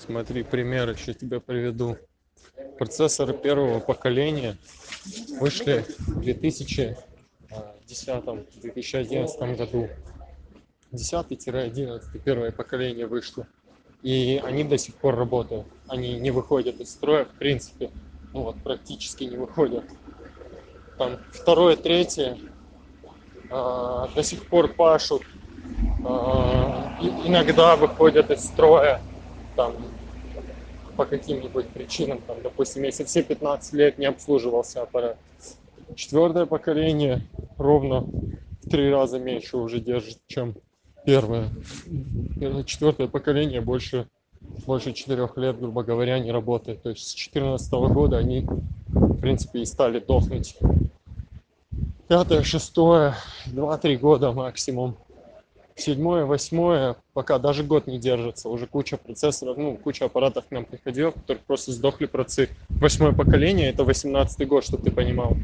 Смотри, пример еще тебе приведу. Процессоры первого поколения вышли в 2010-2011 году. 10-11 первое поколение вышло. И они до сих пор работают. Они не выходят из строя, в принципе. Ну вот, практически не выходят. Там второе, третье до сих пор пашут. Иногда выходят из строя. Там по каким-нибудь причинам, там, допустим, если все 15 лет не обслуживался аппарат. Четвертое поколение ровно в 3 раза меньше уже держит, чем первое. Четвертое поколение больше 4 лет, грубо говоря, не работает. То есть с 2014 года они, в принципе, и стали дохнуть. Пятое, шестое, 2-3 года максимум. Седьмое, восьмое, пока даже год не держится. Уже куча процессоров, куча аппаратов к нам приходила, которых просто сдохли процы. Восьмое поколение, это 18-й год, чтобы ты понимал.